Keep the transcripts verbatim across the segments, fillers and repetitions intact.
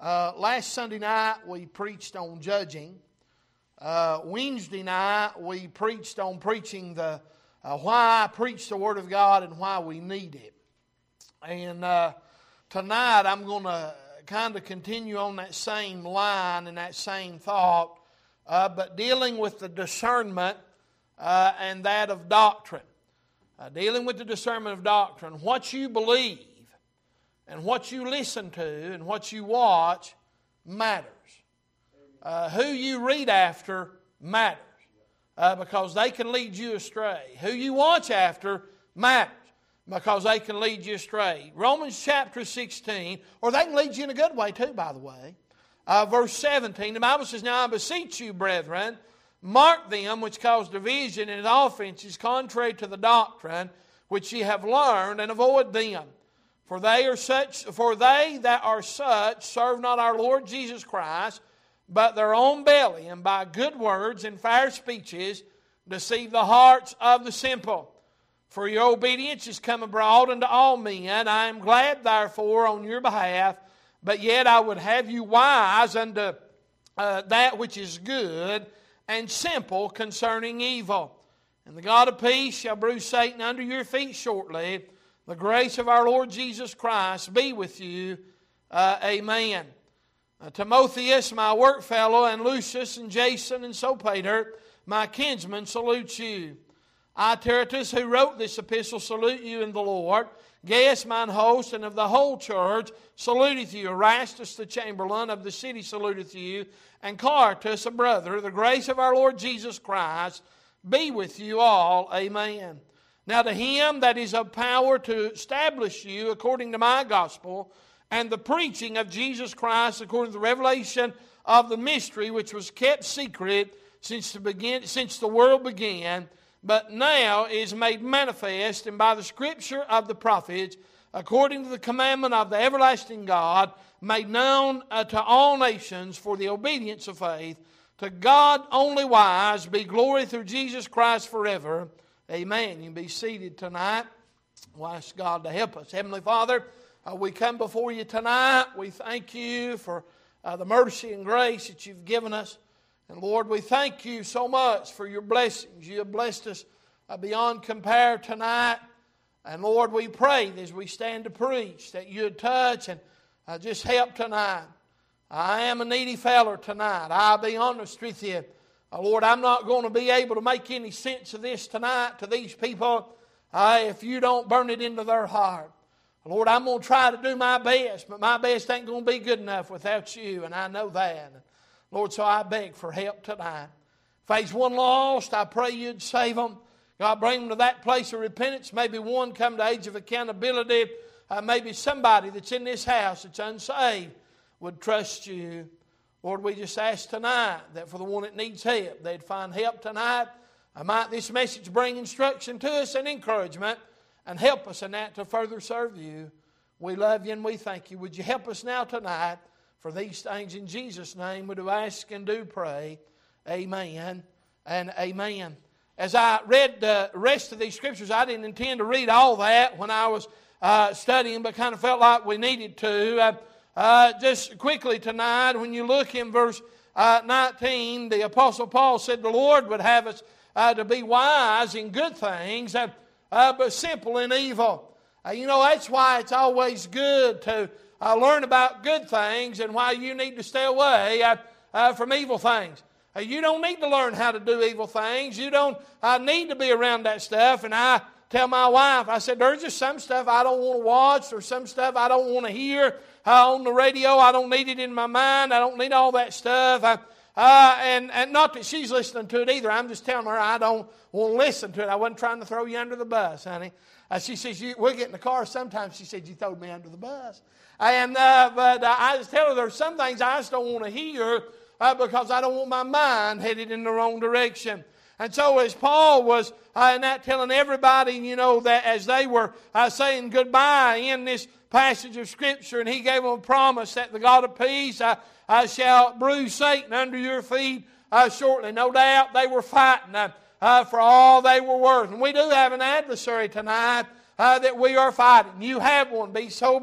Uh, last Sunday night we preached on judging. Uh, Wednesday night we preached on preaching the uh, why I preach the Word of God and why we need it. And uh, tonight I'm going to kind of continue on that same line and that same thought, uh, but dealing with the discernment uh, and that of doctrine. Uh, dealing with the discernment of doctrine. What you believe and what you listen to and what you watch matters. Uh, who you read after matters. Uh, because they can lead you astray. Who you watch after matters. Because they can lead you astray. Romans chapter sixteen, or they can lead you in a good way too, by the way. Uh, verse seventeen, the Bible says, "Now I beseech you, brethren, mark them which cause division and offenses contrary to the doctrine which ye have learned, and avoid them. For they are such, for they that are such serve not our Lord Jesus Christ, but their own belly, and by good words and fair speeches deceive the hearts of the simple. For your obedience is come abroad unto all men. I am glad therefore on your behalf, but yet I would have you wise unto uh, that which is good, and simple concerning evil. And the God of peace shall bruise Satan under your feet shortly. The grace of our Lord Jesus Christ be with you. Uh, amen. Uh, Timotheus, my workfellow, and Lucius, and Jason, and Sopater, my kinsmen, salute you. I, Tertius, who wrote this epistle, salute you in the Lord. Gaius, mine host, and of the whole church, saluteth you. Erastus, the chamberlain of the city, saluteth you. And Clartus, a brother, the grace of our Lord Jesus Christ be with you all. Amen. Now to him that is of power to establish you according to my gospel, and the preaching of Jesus Christ according to the revelation of the mystery which was kept secret since the begin, since the world began, but now is made manifest, and by the scripture of the prophets, according to the commandment of the everlasting God, made known uh, to all nations for the obedience of faith. To God only wise be glory through Jesus Christ forever. Amen. You can be seated tonight. We'll ask God to help us. Heavenly Father, uh, we come before you tonight. We thank you for uh, the mercy and grace that you've given us. And Lord, we thank you so much for your blessings. You have blessed us uh, beyond compare tonight. And Lord, we pray as we stand to preach that you would touch and uh, just help tonight. I am a needy feller tonight. I'll be honest with you. Uh, Lord, I'm not going to be able to make any sense of this tonight to these people uh, if you don't burn it into their heart. Lord, I'm going to try to do my best, but my best ain't going to be good enough without you, and I know that. Lord, so I beg for help tonight. If there's one lost, I pray you'd save them. God, bring them to that place of repentance. Maybe one come to age of accountability. Uh, maybe somebody that's in this house that's unsaved would trust you. Lord, we just ask tonight that for the one that needs help, they'd find help tonight. Uh, might this message bring instruction to us and encouragement and help us in that to further serve you. We love you and we thank you. Would you help us now tonight? For these things in Jesus' name we do ask and do pray. Amen and amen. As I read the rest of these scriptures, I didn't intend to read all that when I was uh, studying, but kind of felt like we needed to. Uh, uh, just quickly tonight, when you look in verse uh, nineteen, the Apostle Paul said the Lord would have us uh, to be wise in good things, uh, uh, but simple in evil. Uh, you know, that's why it's always good to Uh, learn about good things and why you need to stay away uh, uh, from evil things. Uh, you don't need to learn how to do evil things. You don't uh, need to be around that stuff. And I tell my wife, I said, there's just some stuff I don't want to watch or some stuff I don't want to hear uh, on the radio. I don't need it in my mind. I don't need all that stuff. Uh, uh, and, and not that she's listening to it either. I'm just telling her I don't want to listen to it. I wasn't trying to throw you under the bus, honey. Uh, she says, you, we'll get in the car sometimes. She said, you threw me under the bus. And uh, But uh, I just tell her there's some things I just don't want to hear uh, because I don't want my mind headed in the wrong direction. And so as Paul was uh, in that telling everybody, you know, that as they were uh, saying goodbye in this passage of Scripture, and he gave them a promise that the God of peace uh, uh, shall bruise Satan under your feet uh, shortly. No doubt they were fighting uh, uh, for all they were worth. And we do have an adversary tonight uh, that we are fighting. You have one. Be sober.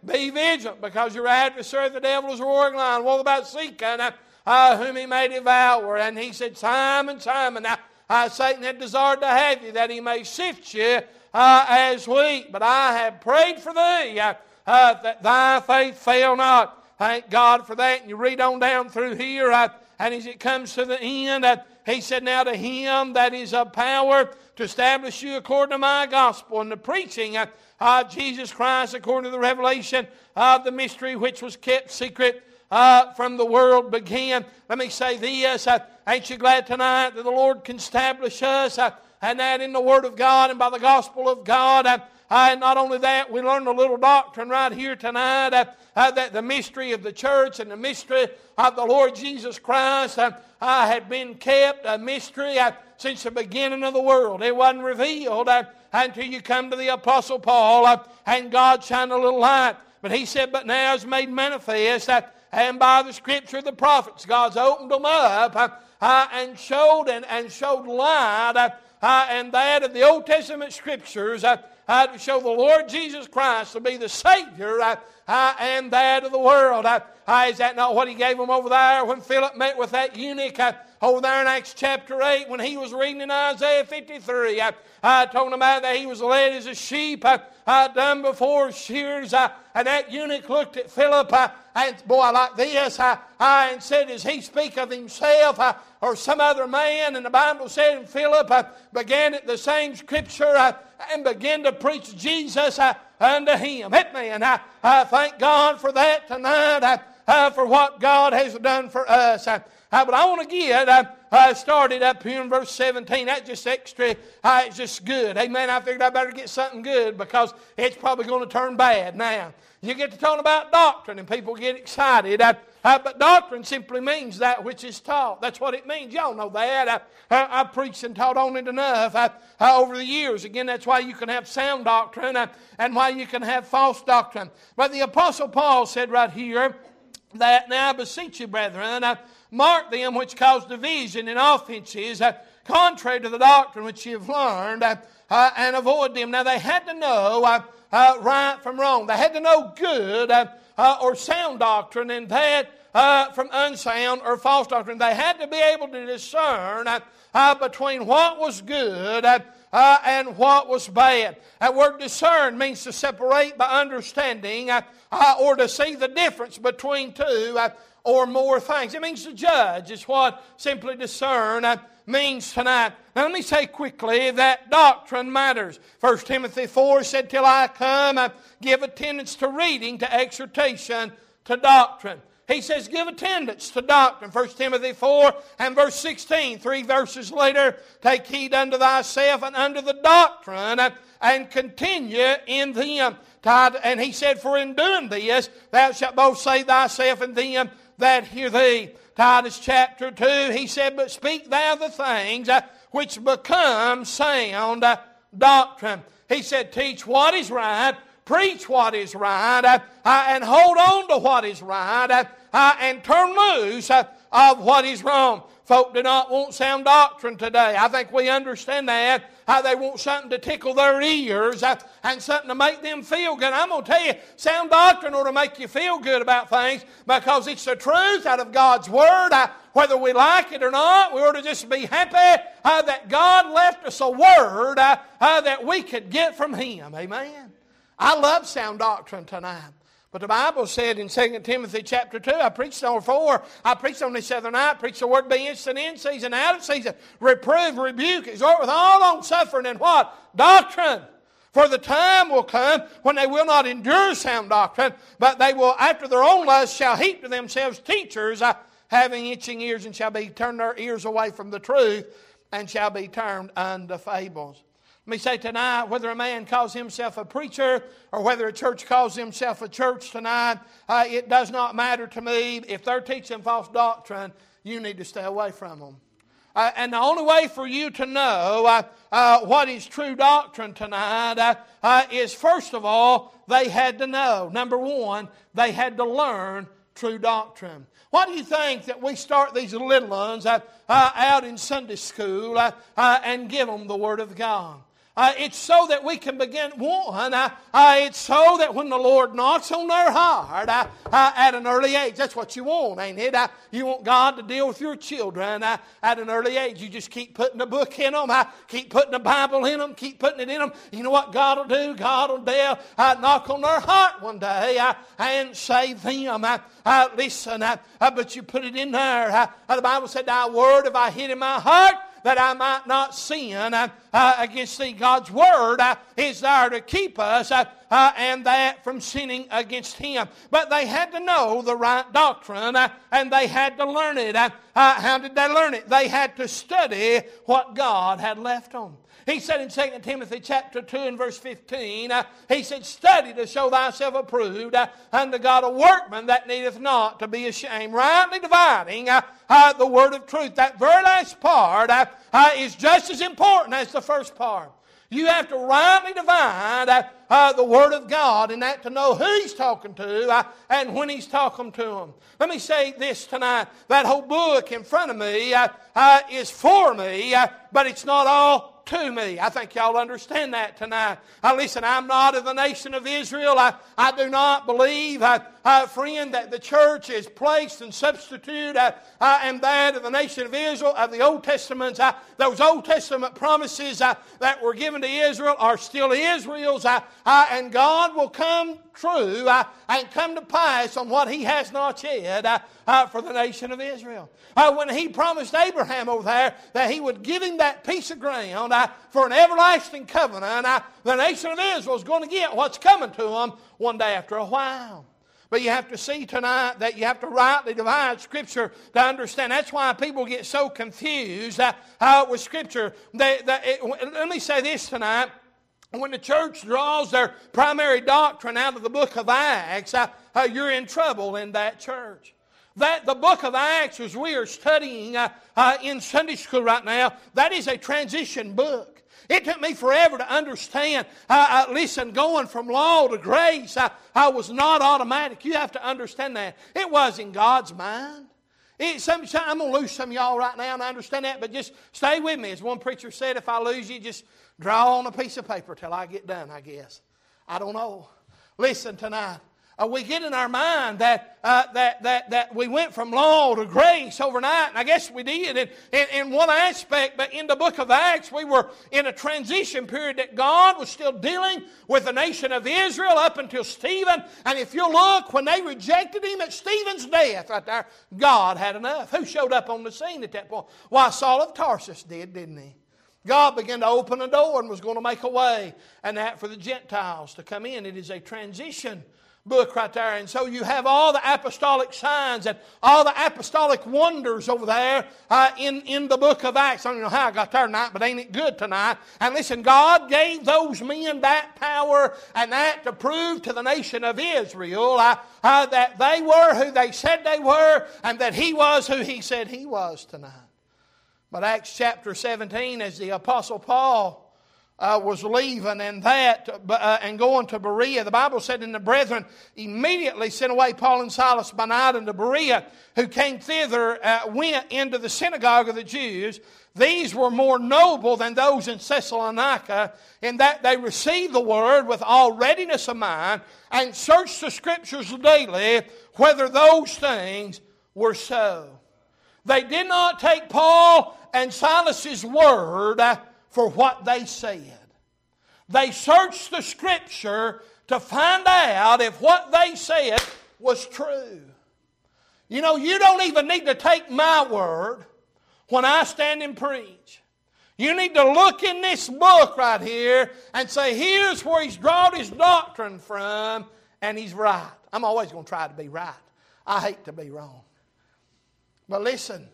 Be vigilant, because your adversary, the devil, is a roaring lion, all about seeking uh, uh, whom he may devour. And he said, Simon, Simon, now, uh, Satan had desired to have you, that he may sift you uh, as wheat. But I have prayed for thee, uh, uh, that thy faith fail not. Thank God for that. And you read on down through here, uh, and as it comes to the end, uh, he said, now to him that is of power to establish you according to my gospel and the preaching of uh, Jesus Christ according to the revelation of the mystery which was kept secret uh, from the world began. Let me say this. Uh, ain't you glad tonight that the Lord can establish us uh, and that in the Word of God and by the gospel of God? Uh, Uh, and not only that, we learned a little doctrine right here tonight, uh, uh, that the mystery of the church and the mystery of the Lord Jesus Christ uh, uh, had been kept a mystery uh, since the beginning of the world. It wasn't revealed uh, until you come to the Apostle Paul, uh, and God shined a little light. But he said, but now it's made manifest, uh, and by the Scripture of the prophets, God's opened them up uh, uh, and showed and, and showed light, uh, uh, and that of the Old Testament Scriptures, uh, Uh, to show the Lord Jesus Christ to be the Savior uh, uh, and that of the world. Uh, uh, is that not what he gave them over there when Philip met with that eunuch uh, over there in Acts chapter eight when he was reading in Isaiah fifty-three? Uh, uh, talking about that he was led as a sheep, uh, uh, done before shears. Uh, and that eunuch looked at Philip uh, and, boy, like this, uh, uh, and said, does he speak of himself uh, or some other man? And the Bible said, and Philip uh, began at the same Scripture uh, and began to preach Jesus uh, unto him. Amen. I, I thank God for that tonight, uh, uh, for what God has done for us. Uh, uh, but I want to get uh, uh, started up here in verse seventeen. That's just extra. Uh, it's just good. Amen. I figured I better get something good because it's probably going to turn bad now. You get to talk about doctrine and people get excited. Uh, uh, but doctrine simply means that which is taught. That's what it means. Y'all know that. Uh, uh, I've preached and taught on it enough uh, uh, over the years. Again, that's why you can have sound doctrine uh, and why you can have false doctrine. But the Apostle Paul said right here that, now I beseech you, brethren, uh, mark them which cause division and offenses, uh, contrary to the doctrine which you have learned, uh, uh, and avoid them. Now they had to know uh, uh, right from wrong. They had to know good uh, uh, or sound doctrine, and that uh, from unsound or false doctrine. They had to be able to discern uh, uh, between what was good uh, uh, and what was bad. That word discern means to separate by understanding uh, uh, or to see the difference between two uh, or more things. It means to judge is what simply discern uh, means tonight. Now let me say quickly that doctrine matters. First Timothy four said, till I come, uh, give attendance to reading, to exhortation, to doctrine. He says, give attendance to doctrine. First Timothy four and verse sixteen, three verses later, take heed unto thyself and unto the doctrine, uh, and continue in them. And he said, for in doing this, thou shalt both save thyself and them that hear thee. Titus chapter two, he said, but speak thou the things uh, which become sound uh, doctrine. He said, teach what is right, preach what is right, uh, uh, and hold on to what is right, uh, uh, and turn loose uh, of what is wrong. Folk do not want sound doctrine today. I think we understand that. Uh, they want something to tickle their ears uh, and something to make them feel good. I'm going to tell you, sound doctrine ought to make you feel good about things because it's the truth out of God's Word. Uh, whether we like it or not, we ought to just be happy uh, that God left us a Word uh, uh, that we could get from Him. Amen. I love sound doctrine tonight. But the Bible said in Second Timothy chapter two, I preached on four, I preached on this other night, preached the word be instant in season, out of season, reprove, rebuke, exhort with all long suffering and what? Doctrine. For the time will come when they will not endure sound doctrine, but they will after their own lust shall heap to themselves teachers, uh, having itching ears, and shall be turn their ears away from the truth, and shall be turned unto fables. Let me say tonight, whether a man calls himself a preacher or whether a church calls himself a church tonight, uh, it does not matter to me. If they're teaching false doctrine, you need to stay away from them. Uh, and the only way for you to know uh, uh, what is true doctrine tonight uh, uh, is, first of all, they had to know. Number one, they had to learn true doctrine. Why do you think that we start these little ones uh, uh, out in Sunday school uh, uh, and give them the Word of God? Uh, it's so that we can begin, one, uh, uh, it's so that when the Lord knocks on their heart uh, uh, at an early age, that's what you want, ain't it? Uh, you want God to deal with your children uh, at an early age. You just keep putting a book in them, uh, keep putting the Bible in them, keep putting it in them. You know what God will do? God will deal, uh, knock on their heart one day uh, and save them. Uh, uh, listen, uh, uh, but you put it in there. Uh, the Bible said, thy word have I hid in my heart, that I might not sin uh, uh, against thee. God's Word uh, is there to keep us uh, uh, and that from sinning against Him. But they had to know the right doctrine uh, and they had to learn it. Uh, uh, how did they learn it? They had to study what God had left them. He said in Second Timothy chapter two and verse fifteen, uh, he said, study to show thyself approved uh, unto God, a workman that needeth not to be ashamed, rightly dividing uh, uh, the word of truth. That very last part uh, uh, is just as important as the first part. You have to rightly divide uh, uh, the Word of God, and that to know who He's talking to uh, and when He's talking to them. Let me say this tonight. That whole book in front of me uh, uh, is for me, uh, but it's not all to me. I think y'all understand that tonight. Uh, listen, I'm not of the nation of Israel. I, I do not believe, uh, uh, friend, that the church is placed and substitute uh, uh, and that of the nation of Israel, of the Old Testament. Uh, those Old Testament promises uh, that were given to Israel are still Israel's, uh, uh, and God will come true uh, and come to pass on what He has not yet uh, uh, for the nation of Israel. Uh, when He promised Abraham over there that He would give him that piece of ground uh, for an everlasting covenant, uh, the nation of Israel is going to get what's coming to them one day after a while. But you have to see tonight that you have to rightly divide Scripture to understand. That's why people get so confused uh, uh, with Scripture. They, they, it, let me say this tonight. When the church draws their primary doctrine out of the book of Acts, uh, uh, you're in trouble in that church. That the book of Acts, as we are studying uh, uh, in Sunday school right now, that is a transition book. It took me forever to understand. Uh, uh, listen, going from law to grace uh, uh, was not automatic. You have to understand that. It was in God's mind. It, some, I'm going to lose some of y'all right now, and I understand that, but just stay with me. As one preacher said, if I lose you, just draw on a piece of paper till I get done, I guess. I don't know. Listen tonight. Uh, we get in our mind that, uh, that that that we went from law to grace overnight, and I guess we did in, in, in one aspect, but in the book of Acts we were in a transition period that God was still dealing with the nation of Israel up until Stephen. And if you look, when they rejected Him at Stephen's death right there, God had enough. Who showed up on the scene at that point? Why, Saul of Tarsus did, didn't he? God began to open a door and was going to make a way, and that for the Gentiles to come in. It is a transition book right there. And so you have all the apostolic signs and all the apostolic wonders over there uh, in, in the book of Acts. I don't know how I got there tonight, but ain't it good tonight? And listen, God gave those men that power and that to prove to the nation of Israel uh, uh, that they were who they said they were and that He was who He said He was tonight. But Acts chapter seventeen, as the Apostle Paul Uh, was leaving and that uh, and going to Berea, the Bible said, and the brethren immediately sent away Paul and Silas by night unto Berea, who came thither, uh, went into the synagogue of the Jews. These were more noble than those in Thessalonica, in that they received the word with all readiness of mind, and searched the Scriptures daily whether those things were so. They did not take Paul and Silas's word uh, for what they said. They searched the Scripture to find out if what they said was true. You know, you don't even need to take my word when I stand and preach. You need to look in this book right here and say, here's where he's drawn his doctrine from, and he's right. I'm always going to try to be right. I hate to be wrong. But listen,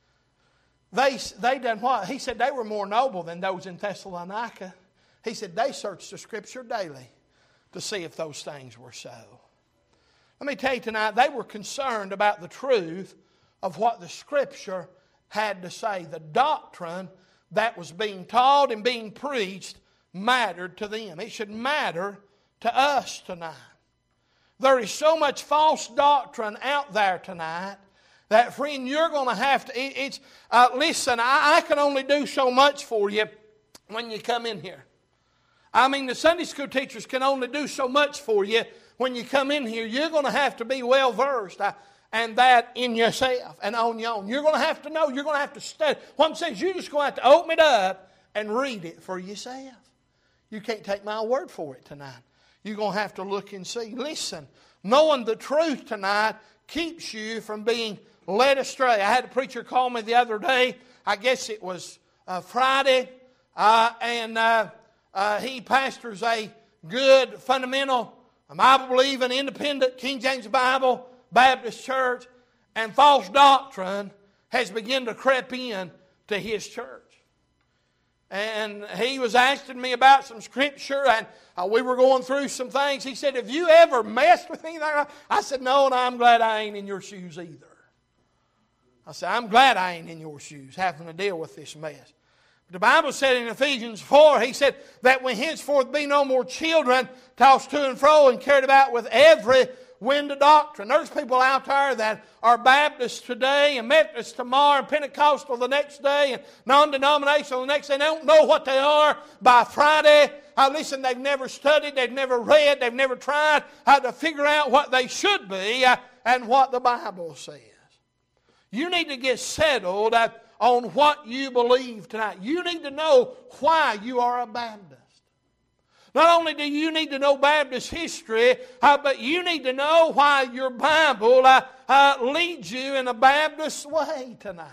They, they done what? He said they were more noble than those in Thessalonica. He said they searched the Scripture daily to see if those things were so. Let me tell you tonight, they were concerned about the truth of what the Scripture had to say. The doctrine that was being taught and being preached mattered to them. It should matter to us tonight. There is so much false doctrine out there tonight that, friend, you're going to have to, it, it's, uh, listen, I, I can only do so much for you when you come in here. I mean, the Sunday school teachers can only do so much for you. When you come in here, you're going to have to be well versed. I, And that in yourself and on your own. You're going to have to know. You're going to have to study. What I'm saying is you're just going to have to open it up and read it for yourself. You can't take my word for it tonight. You're going to have to look and see. Listen, knowing the truth tonight keeps you from being led astray. I had a preacher call me the other day. I guess it was uh, Friday. Uh, and uh, uh, he pastors a good, fundamental, Bible-believing, independent, King James Bible Baptist church, and false doctrine has begun to creep in to his church. And he was asking me about some scripture, and uh, we were going through some things. He said, have you ever messed with anything? I said, no, and I'm glad I ain't in your shoes either. I said, I'm glad I ain't in your shoes having to deal with this mess. The Bible said in Ephesians four, he said that when henceforth be no more children, tossed to and fro and carried about with every wind of doctrine. There's people out there that are Baptists today and Methodists tomorrow and Pentecostal the next day and non-denominational the next day. They don't know what they are by Friday. Uh, listen, they've never studied, they've never read, they've never tried how to figure out what they should be uh, and what the Bible says. You need to get settled uh, on what you believe tonight. You need to know why you are a Baptist. Not only do you need to know Baptist history, uh, but you need to know why your Bible uh, uh, leads you in a Baptist way tonight.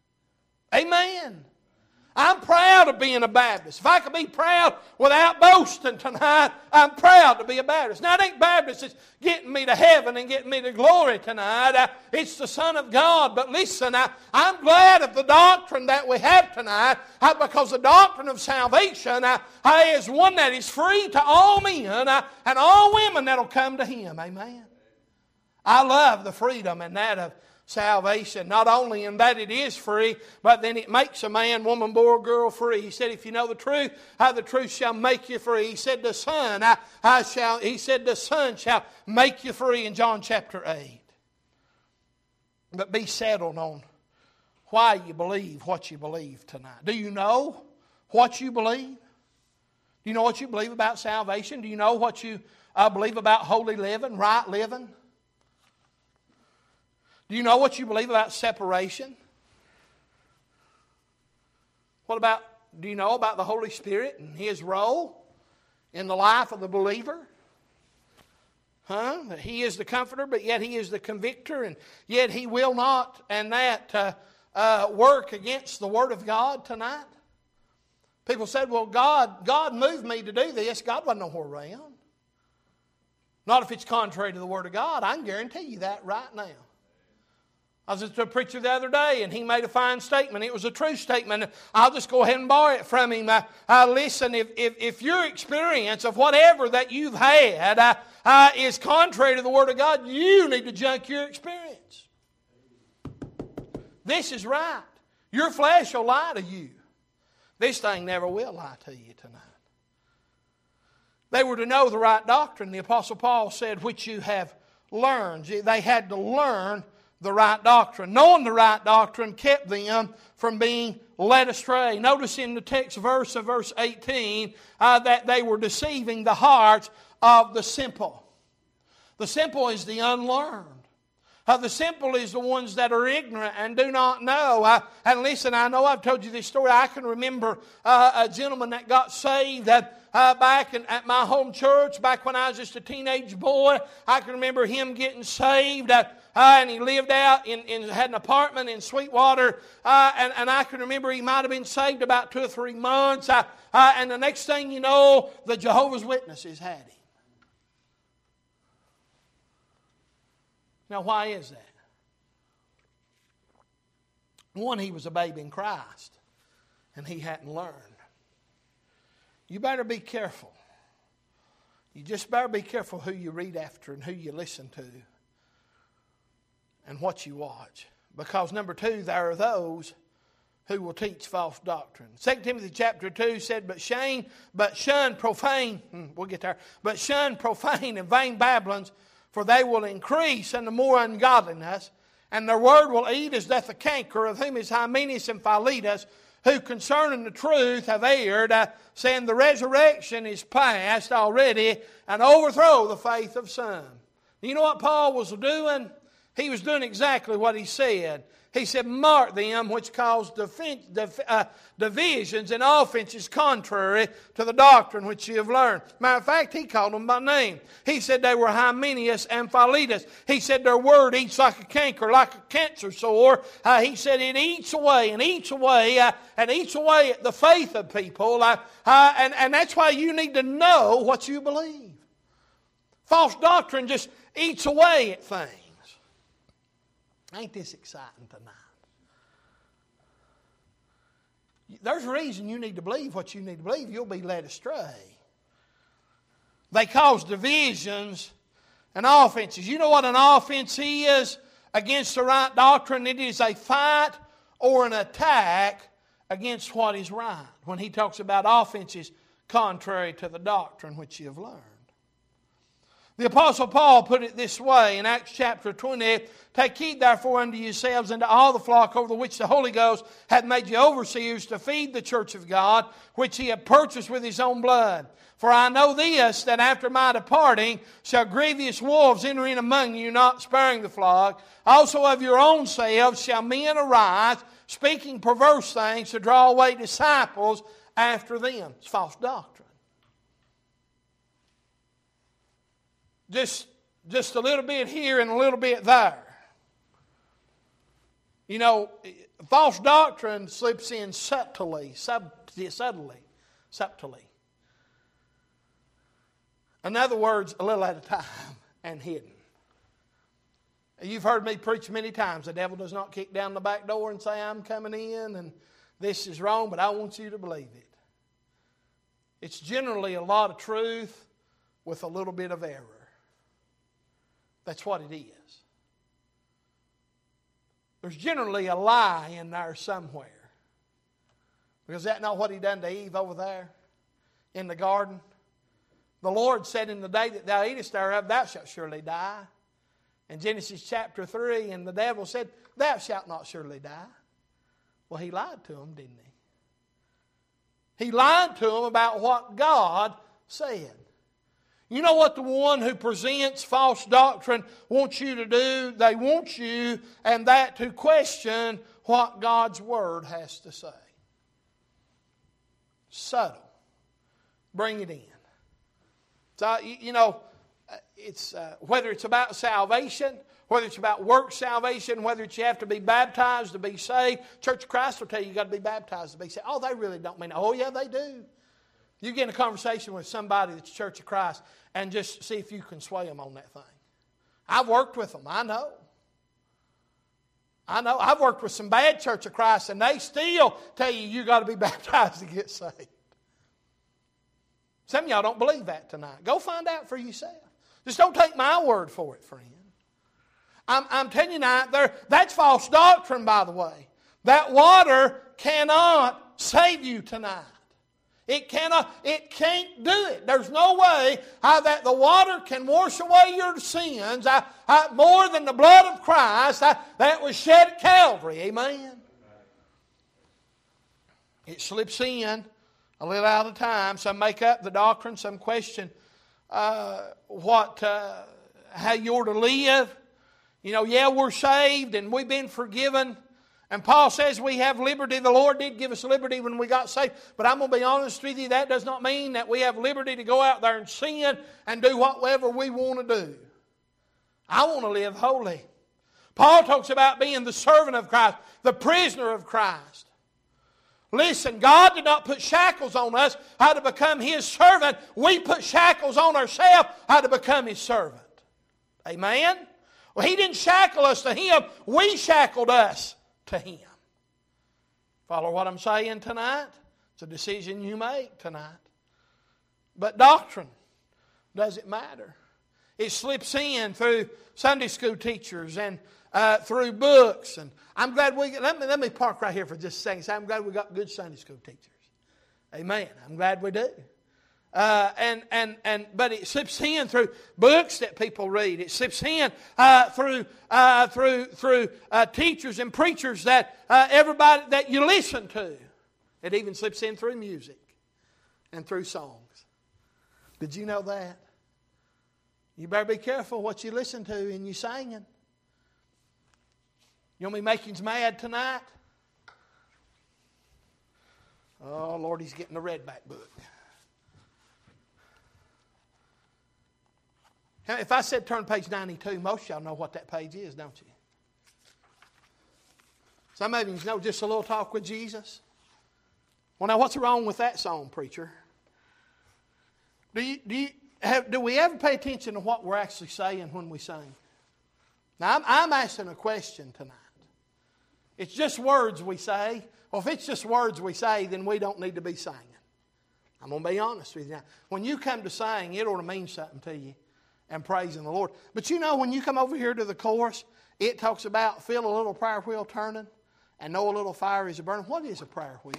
Amen. I'm proud of being a Baptist. If I could be proud without boasting tonight, I'm proud to be a Baptist. Now, it ain't Baptist that's getting me to heaven and getting me to glory tonight. Uh, it's the Son of God. But listen, uh, I'm glad of the doctrine that we have tonight uh, because the doctrine of salvation uh, uh, is one that is free to all men uh, and all women that will come to Him. Amen. I love the freedom and that of salvation, not only in that it is free, but then it makes a man, woman, boy, or girl free. He said, if you know the truth, uh, the truth shall make you free. He said, the Son, I, I shall, he said, the Son shall make you free in John chapter eight. But be settled on why you believe what you believe tonight. Do you know what you believe? Do you know what you believe about salvation? Do you know what you uh, believe about holy living, right living? Do you know what you believe about separation? What about, do you know about the Holy Spirit and His role in the life of the believer? Huh? That He is the comforter, but yet He is the convictor, and yet He will not, and that, uh, uh, work against the Word of God tonight. People said, well, God, God moved me to do this. God wasn't nowhere around. Not if it's contrary to the Word of God. I can guarantee you that right now. I was to a preacher the other day, and he made a fine statement. It was a true statement. I'll just go ahead and borrow it from him. Uh, uh, listen, if, if, if your experience of whatever that you've had uh, uh, is contrary to the Word of God, you need to junk your experience. This is right. Your flesh will lie to you. This thing never will lie to you tonight. They were to know the right doctrine. The Apostle Paul said, which you have learned. They had to learn the right doctrine. Knowing the right doctrine kept them from being led astray. Notice in the text verse of verse eighteen uh, that they were deceiving the hearts of the simple. The simple is the unlearned. Uh, the simple is the ones that are ignorant and do not know. Uh, and listen, I know I've told you this story. I can remember uh, a gentleman that got saved that Uh, back in, at my home church, back when I was just a teenage boy. I can remember him getting saved, uh, uh, and he lived out in, in had an apartment in Sweetwater, uh, and, and I can remember he might have been saved about two or three months, uh, uh, and the next thing you know, the Jehovah's Witnesses had him. Now, why is that? One, he was a babe in Christ, and he hadn't learned. You better be careful. You just better be careful who you read after and who you listen to and what you watch. Because number two, there are those who will teach false doctrine. Second Timothy chapter two said, but shame, but shun profane, hmm, we'll get there, but shun profane and vain babblings, for they will increase unto more ungodliness, and their word will eat as doth the canker, of whom is Hymenaeus and Philetus, who concerning the truth have erred, uh, saying the resurrection is past already, and overthrow the faith of some. You know what Paul was doing? He was doing exactly what he said. He said, mark them which cause defen- def- uh, divisions and offenses contrary to the doctrine which you have learned. Matter of fact, he called them by name. He said they were Hymenaeus and Philetus. He said their word eats like a canker, like a cancer sore. Uh, he said it eats away and eats away uh, and eats away at the faith of people. Uh, uh, and, and that's why you need to know what you believe. False doctrine just eats away at things. Ain't this exciting tonight? There's a reason you need to believe what you need to believe. You'll be led astray. They cause divisions and offenses. You know what an offense is against the right doctrine? It is a fight or an attack against what is right. When he talks about offenses contrary to the doctrine which you have learned. The Apostle Paul put it this way in Acts chapter twenty, take heed therefore unto yourselves and to all the flock over which the Holy Ghost hath made you overseers to feed the church of God, which he hath purchased with his own blood. For I know this, that after my departing shall grievous wolves enter in among you, not sparing the flock. Also of your own selves shall men arise, speaking perverse things to draw away disciples after them. It's false doctrine. Just, just a little bit here and a little bit there. You know, false doctrine slips in subtly, sub, subtly, subtly. In other words, a little at a time and hidden. You've heard me preach many times. The devil does not kick down the back door and say, I'm coming in and this is wrong, but I want you to believe it. It's generally a lot of truth with a little bit of error. That's what it is. There's generally a lie in there somewhere. Because that's not what he done to Eve over there in the garden. The Lord said, in the day that thou eatest thereof, thou shalt surely die. In Genesis chapter three, and the devil said, thou shalt not surely die. Well, he lied to him, didn't he? He lied to him about what God said. You know what the one who presents false doctrine wants you to do? They want you, and that to question what God's Word has to say. Subtle. Bring it in. So, you know, it's uh, whether it's about salvation, whether it's about work salvation, whether it's you have to be baptized to be saved. Church of Christ will tell you you've got to be baptized to be saved. Oh, they really don't mean it. Oh, yeah, they do. You get in a conversation with somebody that's Church of Christ and just see if you can sway them on that thing. I've worked with them. I know. I know. I've worked with some bad Church of Christ and they still tell you you got to be baptized to get saved. Some of y'all don't believe that tonight. Go find out for yourself. Just don't take my word for it, friend. I'm, I'm telling you now, there, that's false doctrine, by the way. That water cannot save you tonight. It cannot, it can't do it. There's no way how that the water can wash away your sins I, I, more than the blood of Christ I, that was shed at Calvary. Amen. It slips in a little out of time. Some make up the doctrine. Some question uh, what, uh, how you're to live. You know, yeah, we're saved and we've been forgiven. And Paul says we have liberty. The Lord did give us liberty when we got saved. But I'm going to be honest with you, that does not mean that we have liberty to go out there and sin and do whatever we want to do. I want to live holy. Paul talks about being the servant of Christ, the prisoner of Christ. Listen, God did not put shackles on us how to become His servant. We put shackles on ourselves how to become His servant. Amen? Well, He didn't shackle us to Him. We shackled us to Him. Follow what I'm saying tonight? It's a decision you make tonight. But doctrine, does it matter? It slips in through Sunday school teachers and uh, through books. And I'm glad we, let me, let me park right here for just a second. Say, I'm glad we got good Sunday school teachers. Amen. I'm glad we do. Uh, and, and, and, but it slips in through books that people read. It slips in uh, through, uh, through, through uh, teachers and preachers that uh, everybody that you listen to. It even slips in through music and through songs. Did you know that? You better be careful what you listen to and you singing. You want me making mad tonight? Oh, Lord, he's getting the Redback book. If I said turn to page ninety-two, most of y'all know what that page is, don't you? Some of you know just a little talk with Jesus. Well, now, what's wrong with that song, preacher? Do you, do you have, do we ever pay attention to what we're actually saying when we sing? Now, I'm, I'm asking a question tonight. It's just words we say. Well, if it's just words we say, then we don't need to be singing. I'm going to be honest with you now. When you come to sing, it ought to mean something to you and praising the Lord. But you know, when you come over here to the chorus, it talks about feel a little prayer wheel turning and know a little fire is a burning. What is a prayer wheel?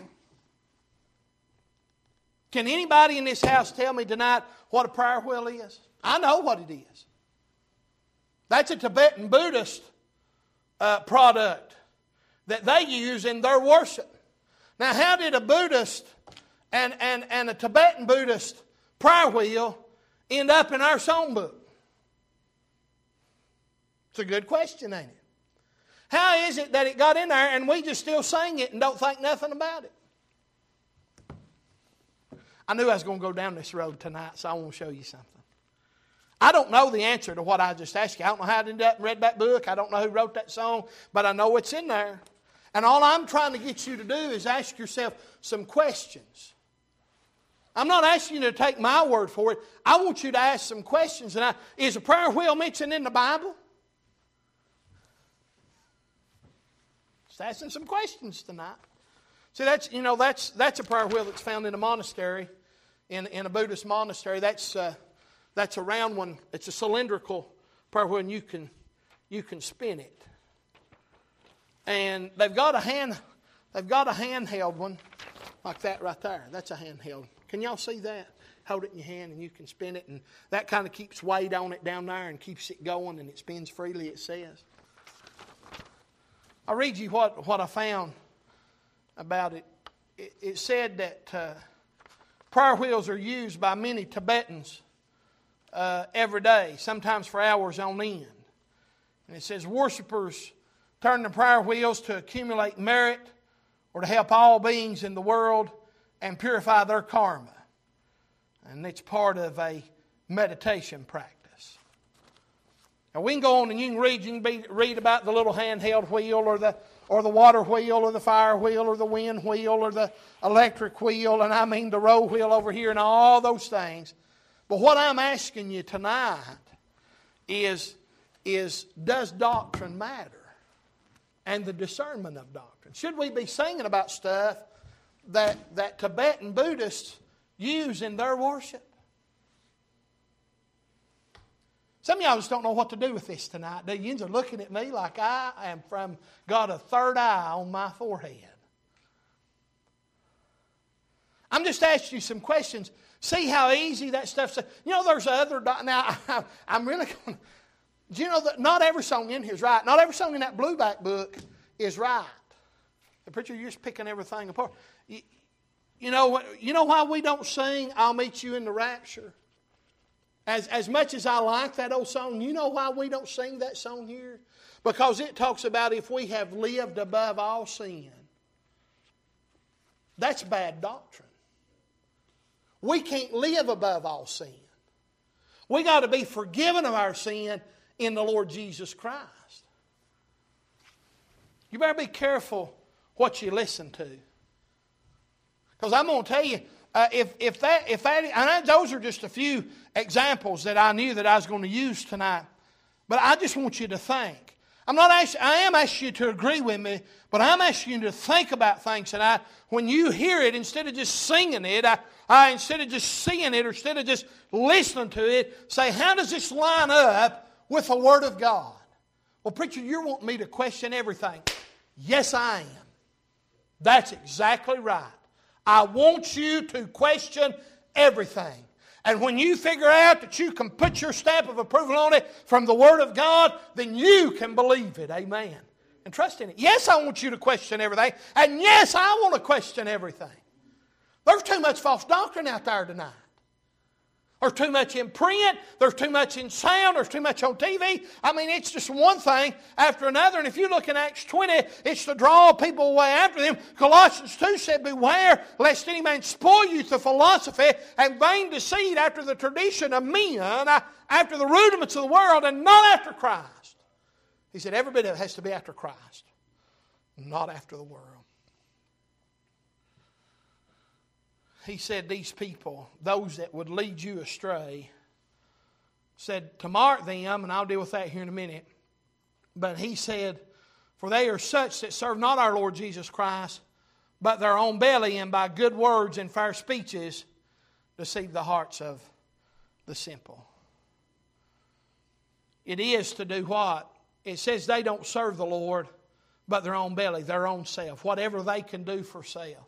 Can anybody in this house tell me tonight what a prayer wheel is? I know what it is. That's a Tibetan Buddhist uh, product that they use in their worship. Now, how did a Buddhist and, and, and a Tibetan Buddhist prayer wheel end up in our songbook? It's a good question, ain't it? How is it that it got in there and we just still sing it and don't think nothing about it? I knew I was going to go down this road tonight, so I want to show you something. I don't know the answer to what I just asked you. I don't know how it ended up in Redback book. I don't know who wrote that song, but I know it's in there. And all I'm trying to get you to do is ask yourself some questions. I'm not asking you to take my word for it. I want you to ask some questions. And I, is a prayer wheel mentioned in the Bible? Just asking some questions tonight. See, that's, you know, that's, that's a prayer wheel that's found in a monastery, in, in a Buddhist monastery. That's, uh, that's a round one. It's a cylindrical prayer wheel, and you can, you can spin it. And they've got a hand, they've got a handheld one like that right there. That's a handheld. Can y'all see that? Hold it in your hand and you can spin it, and that kind of keeps weight on it down there and keeps it going, and it spins freely, it says. I'll read you what, what I found about it. It, it said that uh, prayer wheels are used by many Tibetans uh, every day, sometimes for hours on end. And it says worshipers turn the prayer wheels to accumulate merit or to help all beings in the world and purify their karma. And it's part of a meditation practice. Now we can go on and you can read, you can be, read about the little handheld wheel or the or the water wheel or the fire wheel or the wind wheel or the electric wheel, and I mean the roll wheel over here and all those things. But what I'm asking you tonight is, is does doctrine matter? And the discernment of doctrine. Should we be singing about stuff that, that Tibetan Buddhists use in their worship? Some of y'all just don't know what to do with this tonight. The yins are looking at me like I am from got a third eye on my forehead. I'm just asking you some questions. See how easy that stuff's. You know, there's other. Now, I, I'm really going. Do you know that not every song in here is right? Not every song in that Blueback book is right. The preacher, you're just picking everything apart. You, you know, you know why we don't sing, I'll meet you in the rapture? As, as much as I like that old song, you know why we don't sing that song here? Because it talks about if we have lived above all sin. That's bad doctrine. We can't live above all sin. We got to be forgiven of our sin in the Lord Jesus Christ. You better be careful what you listen to. Because I'm going to tell you, uh, if, if that, if that, and those are just a few examples that I knew that I was going to use tonight. But I just want you to think. I'm not asking, I am asking you to agree with me, but I'm asking you to think about things tonight. When you hear it, instead of just singing it, I, I instead of just seeing it, or instead of just listening to it, say, how does this line up with the Word of God? Well, preacher, you're wanting me to question everything. Yes, I am. That's exactly right. I want you to question everything. And when you figure out that you can put your stamp of approval on it from the Word of God, then you can believe it. Amen. and trust in it. Yes, I want you to question everything. And yes, I want to question everything. There's too much false doctrine out there tonight. There's too much in print. There's too much in sound. There's too much on T V. I mean, it's just one thing after another. And if you look in Acts twenty, it's to draw people away after them. Colossians two said, beware lest any man spoil you through philosophy and vain deceit after the tradition of men, after the rudiments of the world, and not after Christ. He said, every bit of it has to be after Christ, not after the world. He said these people, those that would lead you astray, said to mark them, and I'll deal with that here in a minute. But he said, for they are such that serve not our Lord Jesus Christ, but their own belly, and by good words and fair speeches deceive the hearts of the simple. It is to do what? It says they don't serve the Lord, but their own belly, their own self, whatever they can do for self.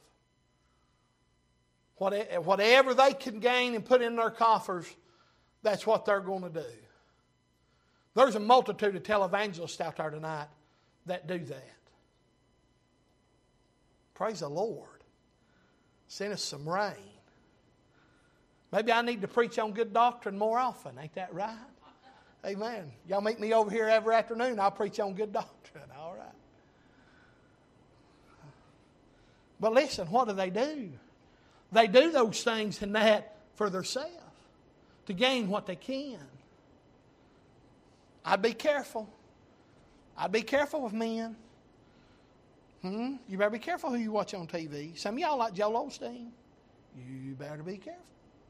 Whatever they can gain and put in their coffers, that's what they're going to do. There's a multitude of televangelists out there tonight that do that. Praise the Lord. Send us some rain. Maybe I need to preach on good doctrine more often. Ain't that right? Amen. Y'all meet me over here every afternoon. I'll preach on good doctrine. All right. But listen, what do they do? They do those things and that for themselves, to gain what they can. I'd be careful. I'd be careful with men. Hmm? You better be careful who you watch on T V. Some of y'all like Joel Osteen. You better be careful.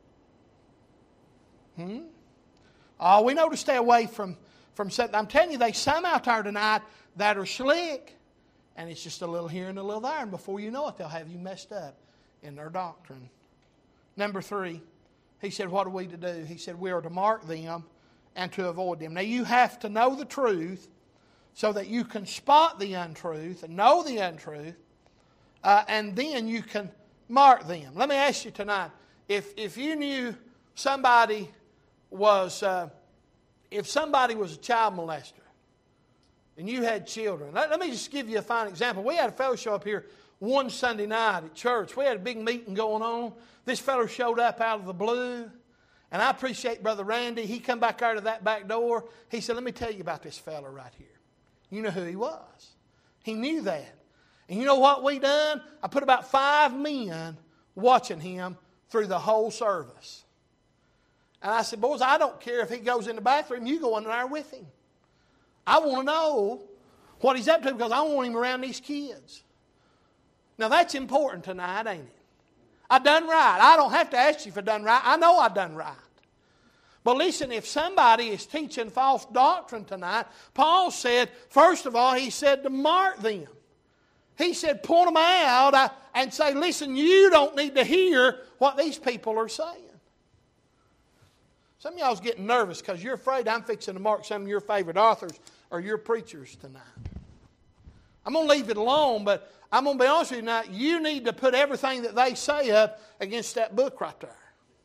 Hmm? Oh, we know to stay away from, from something. I'm telling you, there's some out there tonight that are slick, and it's just a little here and a little there, and before you know it, they'll have you messed up in their doctrine. Number three, he said, what are we to do? He said, we are to mark them and to avoid them. Now, you have to know the truth so that you can spot the untruth and know the untruth, uh, and then you can mark them. Let me ask you tonight, if, if you knew somebody was, uh, if somebody was a child molester and you had children, let, let me just give you a fine example. We had a fellow show up here one Sunday night at church. We had a big meeting going on. This fellow showed up out of the blue. And I appreciate Brother Randy. He come back out of that back door. He said, let me tell you about this fellow right here. You know who he was. He knew that. And you know what we done? I put about five men watching him through the whole service. And I said, boys, I don't care if he goes in the bathroom. You go in there with him. I want to know what he's up to because I want him around these kids. Now, that's important tonight, ain't it? I done right. I don't have to ask you if I done right. I know I done right. But listen, if somebody is teaching false doctrine tonight, Paul said, first of all, he said to mark them. He said, point them out uh, and say, listen, you don't need to hear what these people are saying. Some of y'all's getting nervous because you're afraid I'm fixing to mark some of your favorite authors or your preachers tonight. I'm going to leave it alone, but I'm going to be honest with you tonight. You need to put everything that they say up against that book right there.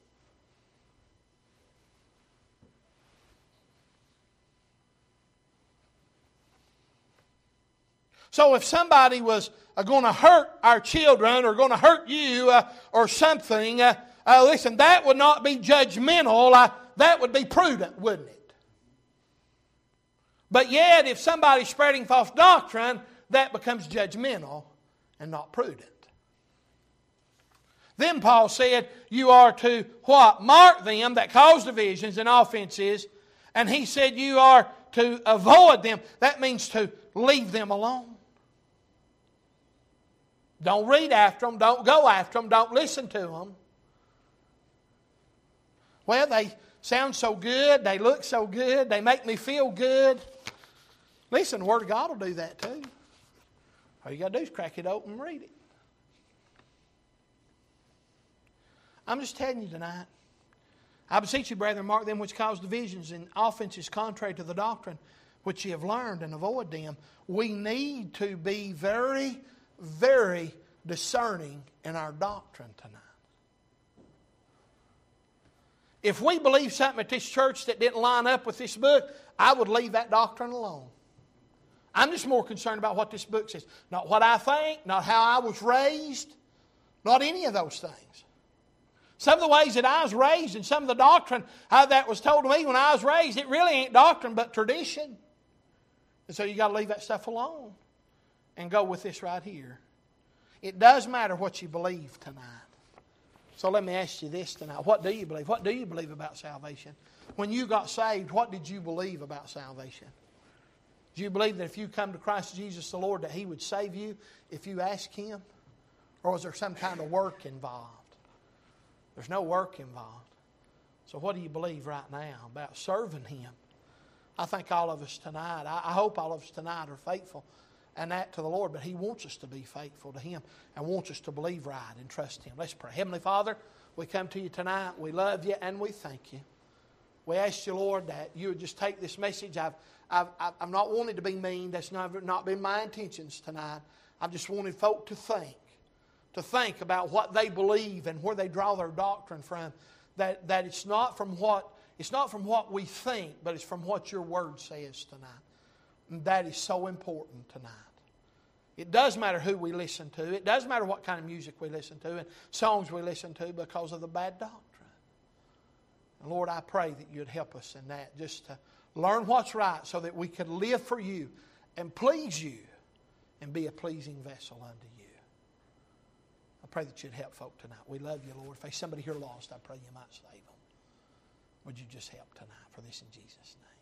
So if somebody was uh, going to hurt our children or going to hurt you uh, or something, uh, uh, listen, that would not be judgmental. Uh, that would be prudent, wouldn't it? But yet, if somebody's spreading false doctrine, that becomes judgmental and not prudent. Then Paul said, you are to what? Mark them that cause divisions and offenses. And he said you are to avoid them. That means to leave them alone. Don't read after them. Don't go after them. Don't listen to them. Well, they sound so good. They look so good. They make me feel good. Listen, the Word of God will do that too. All you got to do is crack it open and read it. I'm just telling you tonight. I beseech you, brethren, mark them which cause divisions and offenses contrary to the doctrine which ye have learned, and avoid them. We need to be very, very discerning in our doctrine tonight. If we believe something at this church that didn't line up with this book, I would leave that doctrine alone. I'm just more concerned about what this book says. Not what I think, not how I was raised, not any of those things. Some of the ways that I was raised and some of the doctrine how that was told to me when I was raised, it really ain't doctrine but tradition. And so you got to leave that stuff alone and go with this right here. It does matter what you believe tonight. So let me ask you this tonight. What do you believe? What do you believe about salvation? When you got saved, what did you believe about salvation? Do you believe that if you come to Christ Jesus the Lord that He would save you if you ask Him? Or was there some kind of work involved? There's no work involved. So what do you believe right now about serving Him? I think all of us tonight, I hope all of us tonight are faithful and that to the Lord, but He wants us to be faithful to Him and wants us to believe right and trust Him. Let's pray. Heavenly Father, we come to You tonight. We love You and we thank You. We ask You, Lord, that You would just take this message. I've, I've, I've not wanted to be mean. That's not, not been my intentions tonight. I've just wanted folk to think, to think about what they believe and where they draw their doctrine from. That, that it's not from what it's not from what we think, but it's from what Your Word says tonight. And that is so important tonight. It does matter who we listen to. It does matter what kind of music we listen to and songs we listen to because of the bad doctrine. And Lord, I pray that You'd help us in that, just to learn what's right so that we could live for You and please You and be a pleasing vessel unto You. I pray that You'd help folk tonight. We love You, Lord. If there's somebody here lost, I pray You might save them. Would You just help tonight for this in Jesus' name?